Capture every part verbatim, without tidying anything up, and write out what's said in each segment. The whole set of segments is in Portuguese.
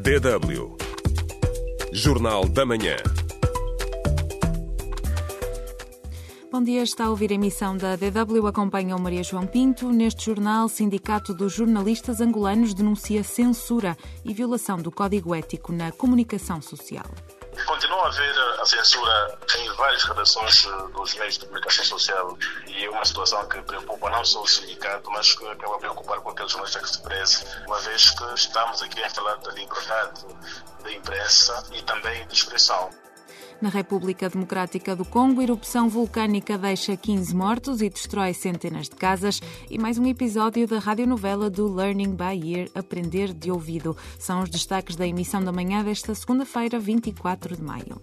D W. Jornal da Manhã. Bom dia, está a ouvir a emissão da D W, acompanha o Maria João Pinto. Neste jornal, Sindicato dos Jornalistas Angolanos denuncia censura e violação do Código Ético na comunicação social. Continua a haver a censura em várias redações dos meios de comunicação social e é uma situação que preocupa não só o sindicato, mas que acaba a preocupar com aqueles jornalistas que se preze, uma vez que estamos aqui a falar da liberdade de imprensa e também de expressão. Na República Democrática do Congo, erupção vulcânica deixa quinze mortos e destrói centenas de casas. E mais um episódio da radionovela do Learning by Ear, Aprender de Ouvido. São os destaques da emissão da manhã desta segunda-feira, vinte e quatro de maio.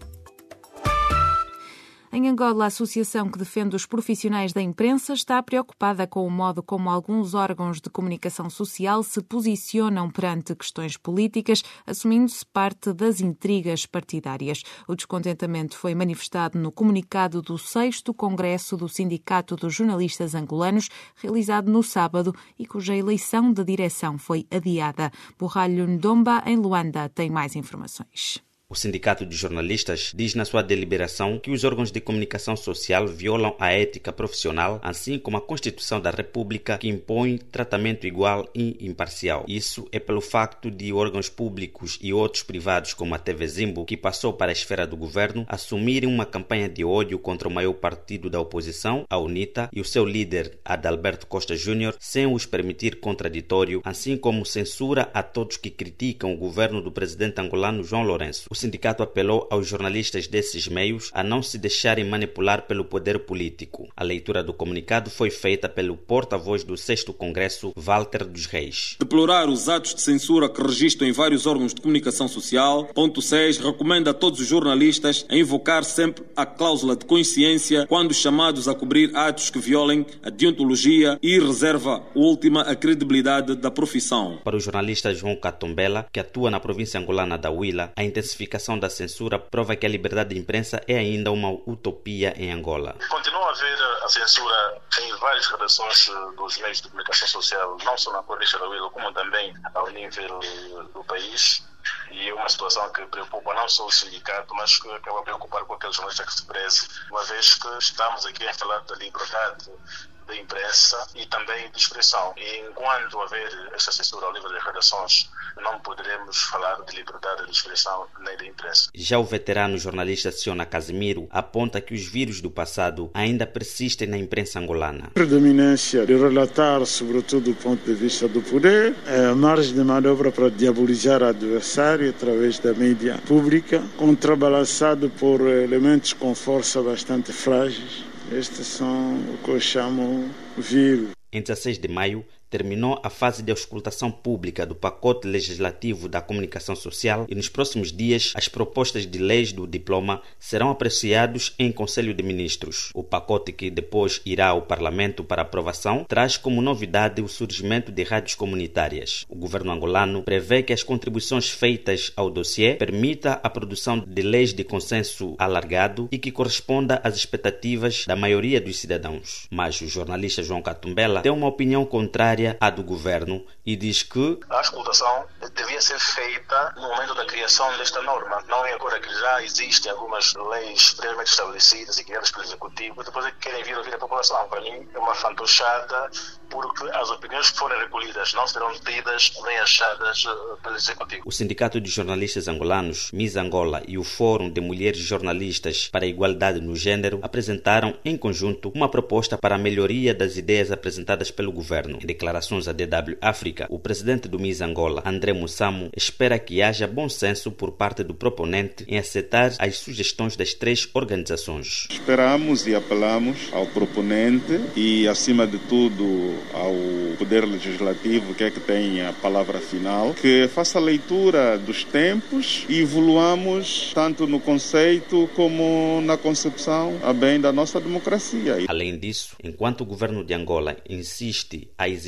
Em Angola, a associação que defende os profissionais da imprensa está preocupada com o modo como alguns órgãos de comunicação social se posicionam perante questões políticas, assumindo-se parte das intrigas partidárias. O descontentamento foi manifestado no comunicado do sexto Congresso do Sindicato dos Jornalistas Angolanos, realizado no sábado e cuja eleição de direção foi adiada. Borralho Ndomba, em Luanda, tem mais informações. O Sindicato de Jornalistas diz na sua deliberação que os órgãos de comunicação social violam a ética profissional, assim como a Constituição da República, que impõe tratamento igual e imparcial. Isso é pelo facto de órgãos públicos e outros privados, como a T V Zimbo, que passou para a esfera do governo, assumirem uma campanha de ódio contra o maior partido da oposição, a UNITA, e o seu líder, Adalberto Costa Júnior, sem os permitir contraditório, assim como censura a todos que criticam o governo do presidente angolano João Lourenço. O sindicato apelou aos jornalistas desses meios a não se deixarem manipular pelo poder político. A leitura do comunicado foi feita pelo porta-voz do sexto Congresso, Walter dos Reis. Deplorar os atos de censura que registram em vários órgãos de comunicação social. Ponto seis. Recomenda a todos os jornalistas a invocar sempre a cláusula de consciência quando chamados a cobrir atos que violem a deontologia e reserva última a credibilidade da profissão. Para o jornalista João Catombela, que atua na província angolana da Huila, a intensificação da censura prova que a liberdade de imprensa é ainda uma utopia em Angola. Continua a haver a censura em várias redações dos meios de comunicação social, não só na província da Huila, como também ao nível do país. E é uma situação que preocupa não só o sindicato, mas que acaba a preocupar com aqueles jornalistas que se preze, uma vez que estamos aqui a falar da liberdade da imprensa e também de expressão. E enquanto haver esta censura ao nível das redações, não poderemos falar de liberdade de expressão nem de imprensa. Já o veterano jornalista Siona Casimiro aponta que os vírus do passado ainda persistem na imprensa angolana. A predominância de relatar, sobretudo do ponto de vista do poder, a margem de manobra para diabolizar o adversário através da mídia pública, contrabalançado por elementos com força bastante frágeis. Estes são o que eu chamo vírus. Em dezesseis de maio, terminou a fase de auscultação pública do pacote legislativo da comunicação social e nos próximos dias as propostas de leis do diploma serão apreciados em Conselho de Ministros. O pacote, que depois irá ao Parlamento para aprovação, traz como novidade o surgimento de rádios comunitárias. O governo angolano prevê que as contribuições feitas ao dossiê permita a produção de leis de consenso alargado e que corresponda às expectativas da maioria dos cidadãos. Mas o jornalista João Catombela tem uma opinião contrária à do governo e diz que a auscultação devia ser feita no momento da criação desta norma, não é agora que já existem algumas leis previamente estabelecidas e criadas pelo Executivo, depois é que querem vir ouvir a população. Para mim é uma fantochada, porque as opiniões que forem recolhidas não serão tidas nem achadas pelo Executivo. O Sindicato de Jornalistas Angolanos, Miss Angola, e o Fórum de Mulheres Jornalistas para a Igualdade no Gênero apresentaram em conjunto uma proposta para a melhoria das ideias apresentadas pelo governo. Em declarações à D W África, o presidente do Miss Angola, André Mussamo, espera que haja bom senso por parte do proponente em aceitar as sugestões das três organizações. Esperamos e apelamos ao proponente e, acima de tudo, ao Poder Legislativo, que é que tem a palavra final, que faça a leitura dos tempos e evoluamos tanto no conceito como na concepção a bem da nossa democracia. Além disso, enquanto o governo de Angola insiste a exigir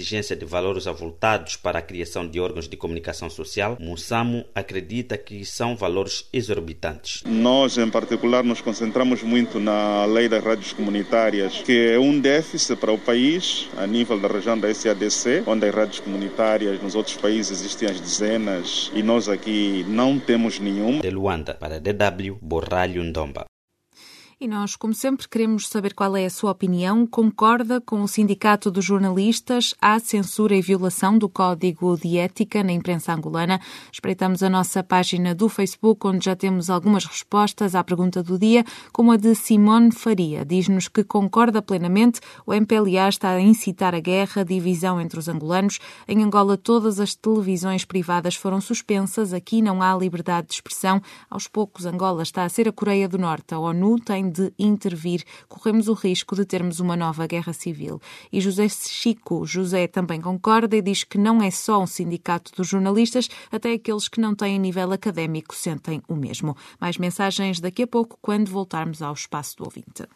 exigência de valores avultados para a criação de órgãos de comunicação social, Mussamo acredita que são valores exorbitantes. Nós, em particular, nos concentramos muito na lei das rádios comunitárias, que é um déficit para o país, a nível da região da S A D C, onde as rádios comunitárias nos outros países existem as dezenas e nós aqui não temos nenhuma. De Luanda, para D W, Borralho Ndomba. E nós, como sempre, queremos saber qual é a sua opinião. Concorda com o Sindicato dos Jornalistas? Há censura e violação do Código de Ética na imprensa angolana? Espreitamos a nossa página do Facebook, onde já temos algumas respostas à pergunta do dia, como a de Simone Faria. Diz-nos que concorda plenamente. O M P L A está a incitar a guerra, a divisão entre os angolanos. Em Angola, todas as televisões privadas foram suspensas. Aqui não há liberdade de expressão. Aos poucos, Angola está a ser a Coreia do Norte. A ONU tem de intervir, corremos o risco de termos uma nova guerra civil. E José Chico José também concorda e diz que não é só um sindicato dos jornalistas, até aqueles que não têm nível académico sentem o mesmo. Mais mensagens daqui a pouco, quando voltarmos ao espaço do ouvinte.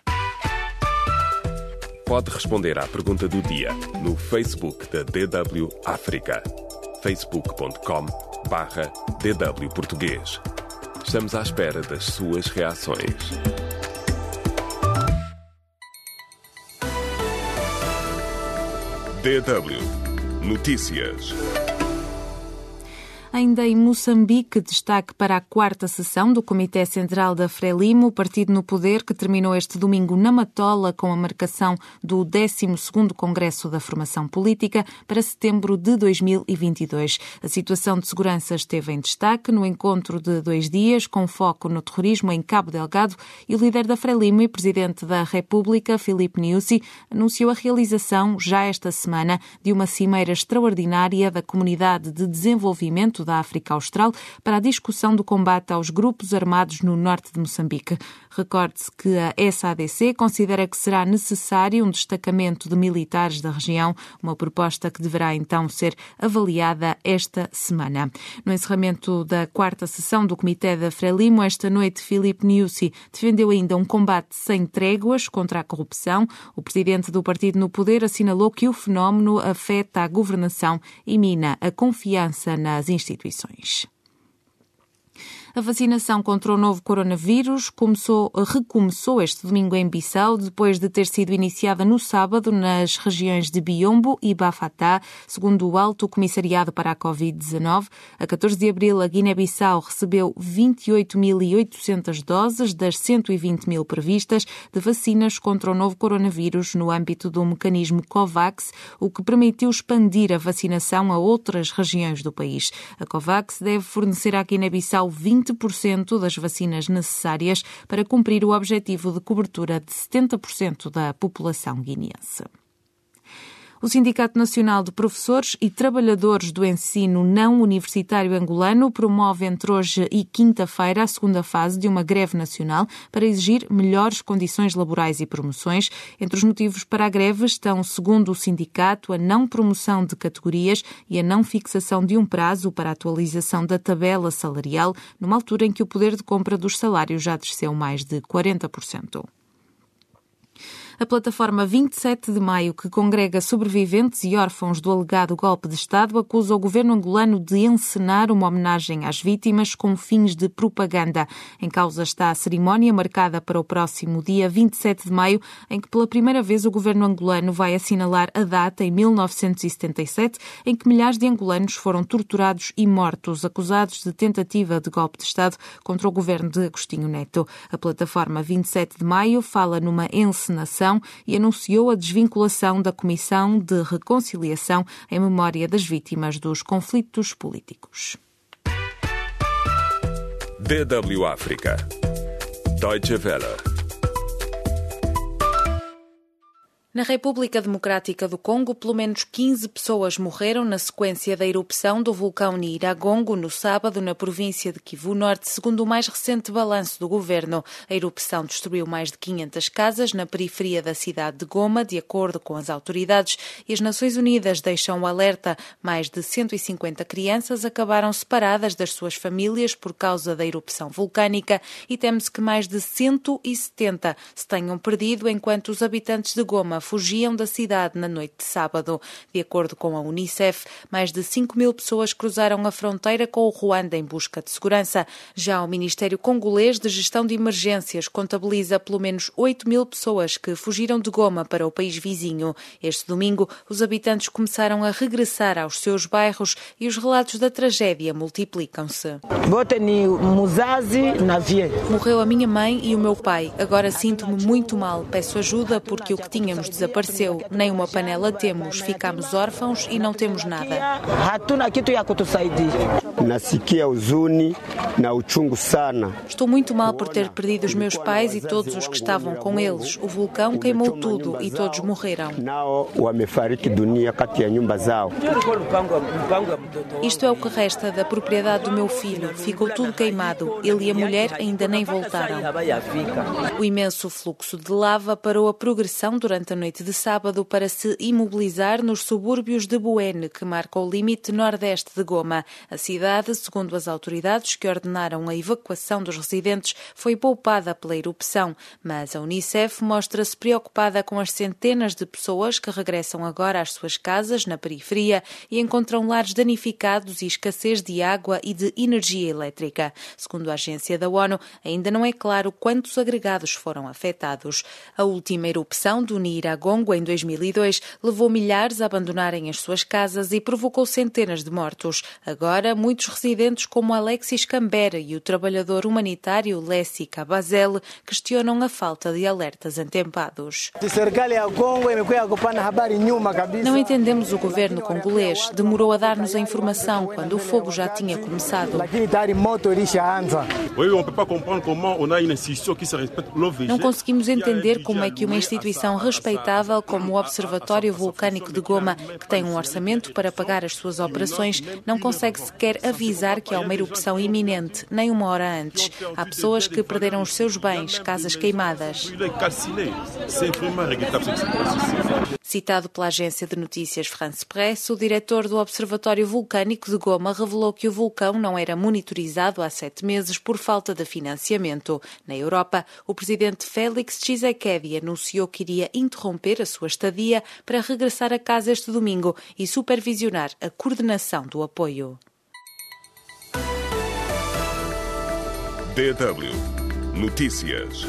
Pode responder à pergunta do dia no Facebook da D W África. facebook ponto com barra D W Português. Estamos à espera das suas reações. D W Notícias. Ainda em Moçambique, destaque para a quarta sessão do Comitê Central da Frelimo, partido no poder, que terminou este domingo na Matola com a marcação do décimo segundo Congresso da Formação Política para setembro de dois mil e vinte e dois. A situação de segurança esteve em destaque no encontro de dois dias, com foco no terrorismo em Cabo Delgado, e o líder da Frelimo e presidente da República, Filipe Nyusi, anunciou a realização, já esta semana, de uma cimeira extraordinária da Comunidade de Desenvolvimento da África Austral para a discussão do combate aos grupos armados no norte de Moçambique. Recorde-se que a S A D C considera que será necessário um destacamento de militares da região, uma proposta que deverá então ser avaliada esta semana. No encerramento da quarta sessão do Comitê da Frelimo, esta noite, Filipe Nyusi defendeu ainda um combate sem tréguas contra a corrupção. O presidente do partido no poder assinalou que o fenómeno afeta a governação e mina a confiança nas instituições. A vacinação contra o novo coronavírus começou, recomeçou este domingo em Bissau, depois de ter sido iniciada no sábado nas regiões de Biombo e Bafatá, segundo o Alto Comissariado para a covid dezanove. A catorze de abril, a Guiné-Bissau recebeu vinte e oito mil e oitocentas doses das cento e vinte mil previstas de vacinas contra o novo coronavírus no âmbito do mecanismo COVAX, o que permitiu expandir a vacinação a outras regiões do país. A COVAX deve fornecer à Guiné-Bissau vinte por cento das vacinas necessárias para cumprir o objetivo de cobertura de setenta por cento da população guineense. O Sindicato Nacional de Professores e Trabalhadores do Ensino Não Universitário Angolano promove entre hoje e quinta-feira a segunda fase de uma greve nacional para exigir melhores condições laborais e promoções. Entre os motivos para a greve estão, segundo o sindicato, a não promoção de categorias e a não fixação de um prazo para a atualização da tabela salarial, numa altura em que o poder de compra dos salários já desceu mais de quarenta por cento. A plataforma vinte e sete de maio, que congrega sobreviventes e órfãos do alegado golpe de Estado, acusa o governo angolano de encenar uma homenagem às vítimas com fins de propaganda. Em causa está a cerimónia marcada para o próximo dia vinte e sete de maio, em que pela primeira vez o governo angolano vai assinalar a data em mil novecentos e setenta e sete, em que milhares de angolanos foram torturados e mortos, acusados de tentativa de golpe de Estado contra o governo de Agostinho Neto. A plataforma vinte e sete de maio fala numa encenação e anunciou a desvinculação da Comissão de Reconciliação em memória das vítimas dos conflitos políticos. D W África. Deutsche Welle. Na República Democrática do Congo, pelo menos quinze pessoas morreram na sequência da erupção do vulcão Nyiragongo no sábado na província de Kivu Norte, segundo o mais recente balanço do governo. A erupção destruiu mais de quinhentas casas na periferia da cidade de Goma, de acordo com as autoridades, e as Nações Unidas deixam o alerta. Mais de cento e cinquenta crianças acabaram separadas das suas famílias por causa da erupção vulcânica e teme-se que mais de cento e setenta se tenham perdido enquanto os habitantes de Goma fugiam da cidade na noite de sábado. De acordo com a Unicef, mais de cinco mil pessoas cruzaram a fronteira com o Ruanda em busca de segurança. Já o Ministério Congolês de Gestão de Emergências contabiliza pelo menos oito mil pessoas que fugiram de Goma para o país vizinho. Este domingo, os habitantes começaram a regressar aos seus bairros e os relatos da tragédia multiplicam-se. Morreu a minha mãe e o meu pai. Agora sinto-me muito mal. Peço ajuda porque o que tínhamos desapareceu. Nem uma panela temos. Ficámos órfãos e não temos nada. Estou muito mal por ter perdido os meus pais e todos os que estavam com eles. O vulcão queimou tudo e todos morreram. Isto é o que resta da propriedade do meu filho. Ficou tudo queimado. Ele e a mulher ainda nem voltaram. O imenso fluxo de lava parou a progressão durante a noite de sábado para se imobilizar nos subúrbios de Buene, que marca o limite nordeste de Goma. A cidade, segundo as autoridades que ordenaram a evacuação dos residentes, foi poupada pela erupção, mas a Unicef mostra-se preocupada com as centenas de pessoas que regressam agora às suas casas na periferia e encontram lares danificados e escassez de água e de energia elétrica. Segundo a agência da ONU, ainda não é claro quantos agregados foram afetados. A última erupção do Nyiragongo, em dois mil e dois, levou milhares a abandonarem as suas casas e provocou centenas de mortos. Agora, muitos residentes como Alexis Cambera e o trabalhador humanitário Lessi Kabazele questionam a falta de alertas antempados. Não entendemos o governo congolês. Demorou a dar-nos a informação quando o fogo já tinha começado. Não conseguimos entender como é que uma instituição respeitável como o Observatório Vulcânico de Goma, que tem um orçamento para pagar as suas operações, não consegue sequer avisar que há uma erupção iminente, nem uma hora antes. Há pessoas que perderam os seus bens, casas queimadas. Citado pela agência de notícias France Presse, o diretor do Observatório Vulcânico de Goma revelou que o vulcão não era monitorizado há sete meses por falta de financiamento. Na Europa, o presidente Félix Tshisekedi anunciou que iria interromper a sua estadia para regressar a casa este domingo e supervisionar a coordenação do apoio. D W Notícias.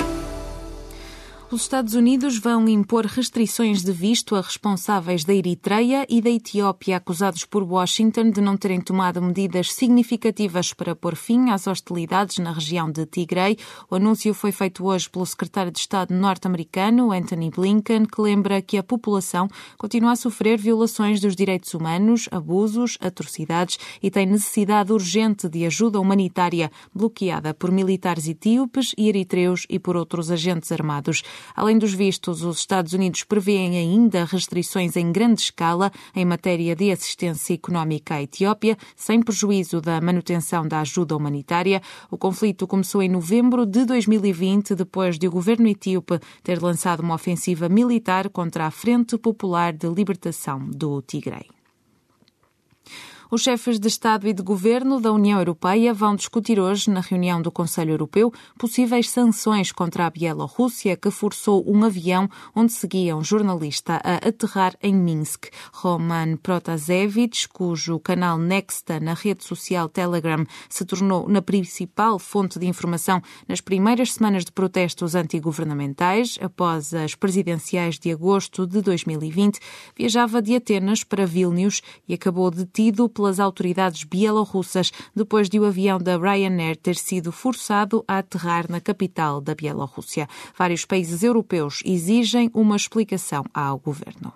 Os Estados Unidos vão impor restrições de visto a responsáveis da Eritreia e da Etiópia acusados por Washington de não terem tomado medidas significativas para pôr fim às hostilidades na região de Tigray. O anúncio foi feito hoje pelo secretário de Estado norte-americano, Antony Blinken, que lembra que a população continua a sofrer violações dos direitos humanos, abusos, atrocidades e tem necessidade urgente de ajuda humanitária bloqueada por militares etíopes e eritreus e por outros agentes armados. Além dos vistos, os Estados Unidos prevêem ainda restrições em grande escala em matéria de assistência económica à Etiópia, sem prejuízo da manutenção da ajuda humanitária. O conflito começou em novembro de dois mil e vinte, depois de o governo etíope ter lançado uma ofensiva militar contra a Frente Popular de Libertação do Tigray. Os chefes de Estado e de Governo da União Europeia vão discutir hoje, na reunião do Conselho Europeu, possíveis sanções contra a Bielorrússia, que forçou um avião onde seguia um jornalista a aterrar em Minsk. Roman Protasevich, cujo canal Nexta na rede social Telegram se tornou na principal fonte de informação nas primeiras semanas de protestos antigovernamentais, após as presidenciais de agosto de dois mil e vinte, viajava de Atenas para Vilnius e acabou detido pelas autoridades bielorrussas depois de o avião da Ryanair ter sido forçado a aterrar na capital da Bielorrússia. Vários países europeus exigem uma explicação ao governo.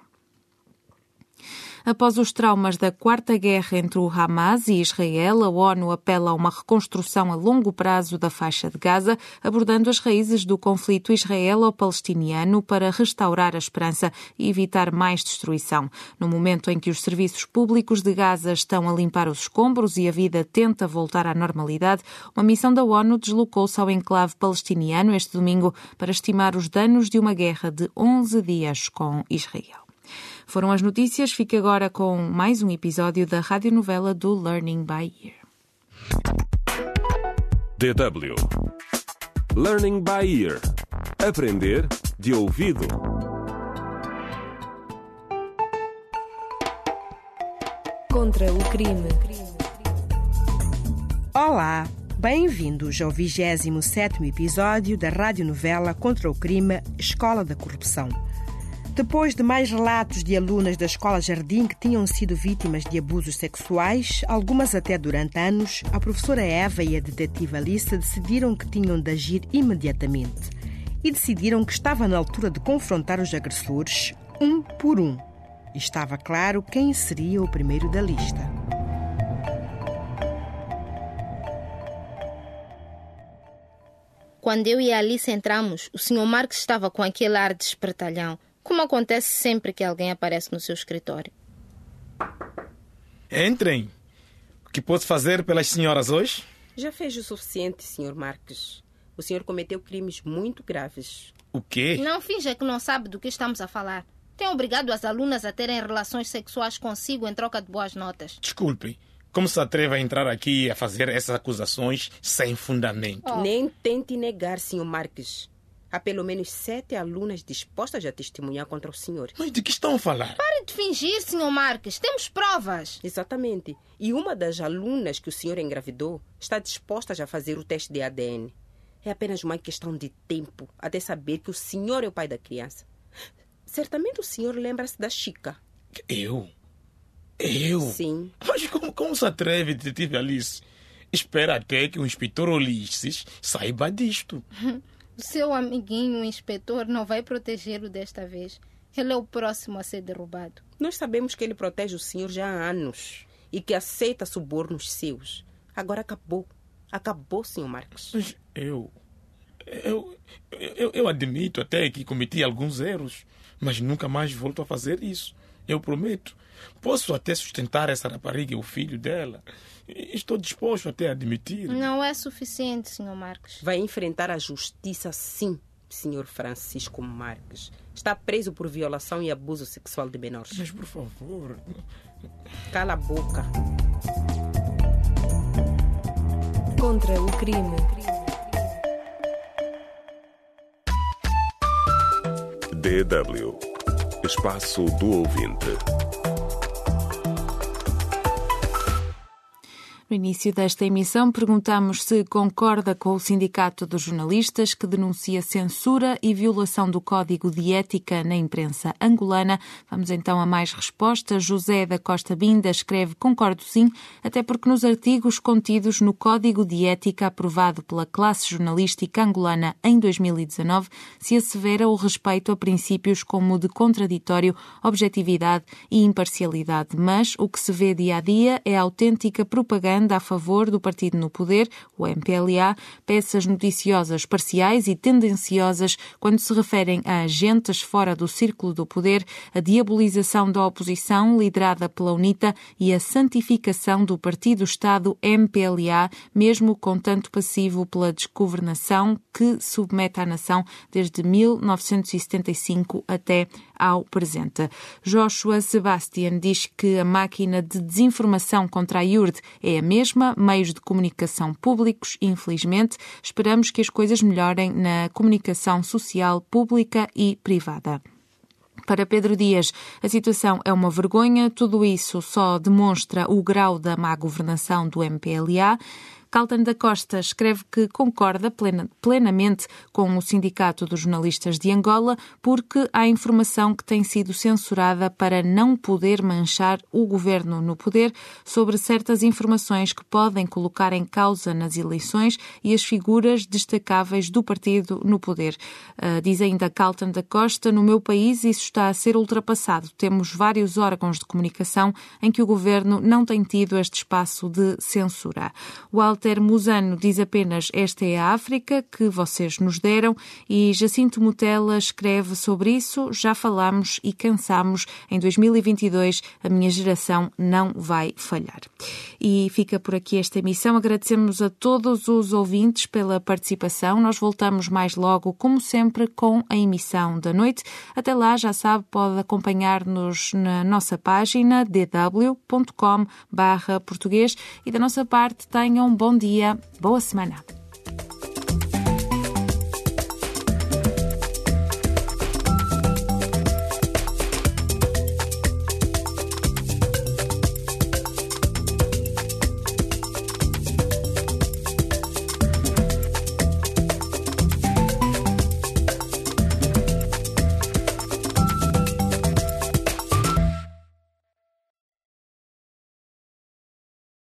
Após os traumas da quarta guerra entre o Hamas e Israel, a ONU apela a uma reconstrução a longo prazo da faixa de Gaza, abordando as raízes do conflito israelo-palestiniano para restaurar a esperança e evitar mais destruição. No momento em que os serviços públicos de Gaza estão a limpar os escombros e a vida tenta voltar à normalidade, uma missão da ONU deslocou-se ao enclave palestiniano este domingo para estimar os danos de uma guerra de onze dias com Israel. Foram as notícias. Fique agora com mais um episódio da radionovela do Learning by Ear. D W Learning by Ear. Aprender de ouvido. Contra o crime. Olá, bem-vindos ao vigésimo sétimo episódio da radionovela Contra o Crime, Escola da Corrupção. Depois de mais relatos de alunas da Escola Jardim que tinham sido vítimas de abusos sexuais, algumas até durante anos, a professora Eva e a detetive Alice decidiram que tinham de agir imediatamente e decidiram que estava na altura de confrontar os agressores, um por um. E estava claro quem seria o primeiro da lista. Quando eu e a Alice entramos, o senhor Marques estava com aquele ar de espertalhão, como acontece sempre que alguém aparece no seu escritório. Entrem. O que posso fazer pelas senhoras hoje? Já fez o suficiente, senhor Marques. O senhor cometeu crimes muito graves. O quê? Não finja que não sabe do que estamos a falar. Tem obrigado as alunas a terem relações sexuais consigo em troca de boas notas. Desculpem. Como se atreve a entrar aqui e a fazer essas acusações sem fundamento? Oh. Nem tente negar, senhor Marques. Há pelo menos sete alunas dispostas a testemunhar contra o senhor. Mas de que estão a falar? Pare de fingir, senhor Marques. Temos provas. Exatamente. E uma das alunas que o senhor engravidou está disposta a fazer o teste de A D N. É apenas uma questão de tempo até saber que o senhor é o pai da criança. Certamente o senhor lembra-se da Chica. Eu? Eu? Sim. Mas como, como se atreve, detetive Alice? Espera até que o inspetor Ulisses saiba disto. O seu amiguinho, o inspetor, não vai protegê-lo desta vez. Ele é o próximo a ser derrubado. Nós sabemos que ele protege o senhor já há anos e que aceita subornos seus. Agora acabou. Acabou, senhor Marques. Mas eu... Eu, eu... Eu admito até que cometi alguns erros, mas nunca mais volto a fazer isso. Eu prometo. Posso até sustentar essa rapariga e o filho dela. Estou disposto até a admitir. Não é suficiente, senhor Marques. Vai enfrentar a justiça, sim, senhor Francisco Marques. Está preso por violação e abuso sexual de menores. Mas, por favor... Cala a boca. Contra o crime. D W. Espaço do Ouvinte. No início desta emissão, perguntamos se concorda com o Sindicato dos Jornalistas, que denuncia censura e violação do Código de Ética na imprensa angolana. Vamos então a mais respostas. José da Costa Binda escreve: concordo sim, até porque nos artigos contidos no Código de Ética aprovado pela classe jornalística angolana em dois mil e dezanove se assevera o respeito a princípios como o de contraditório, objetividade e imparcialidade. Mas o que se vê dia a dia é a autêntica propaganda a favor do partido no poder, o M P L A, peças noticiosas parciais e tendenciosas quando se referem a agentes fora do círculo do poder, a diabolização da oposição liderada pela UNITA e a santificação do partido-Estado M P L A, mesmo com tanto passivo pela desgovernação que submete a nação desde mil novecentos e setenta e cinco até ao presente. Joshua Sebastian diz que a máquina de desinformação contra a I U R D é a mesma, meios de comunicação públicos, infelizmente. Esperamos que as coisas melhorem na comunicação social pública e privada. Para Pedro Dias, a situação é uma vergonha. Tudo isso só demonstra o grau da má governação do M P L A. Caltan da Costa escreve que concorda plena, plenamente com o Sindicato dos Jornalistas de Angola, porque há informação que tem sido censurada para não poder manchar o governo no poder sobre certas informações que podem colocar em causa nas eleições e as figuras destacáveis do partido no poder. Uh, diz ainda Caltan da Costa: no meu país isso está a ser ultrapassado. Temos vários órgãos de comunicação em que o governo não tem tido este espaço de censura. O Walter Musano diz apenas: esta é a África que vocês nos deram, e Jacinto Mutela escreve sobre isso: já falámos e cansamos, em dois mil e vinte e dois a minha geração não vai falhar. E fica por aqui esta emissão. Agradecemos a todos os ouvintes pela participação. Nós voltamos mais logo, como sempre, com a emissão da noite. Até lá, já sabe, pode acompanhar-nos na nossa página d w ponto com barra português, e da nossa parte tenham um bom dia, boa semana.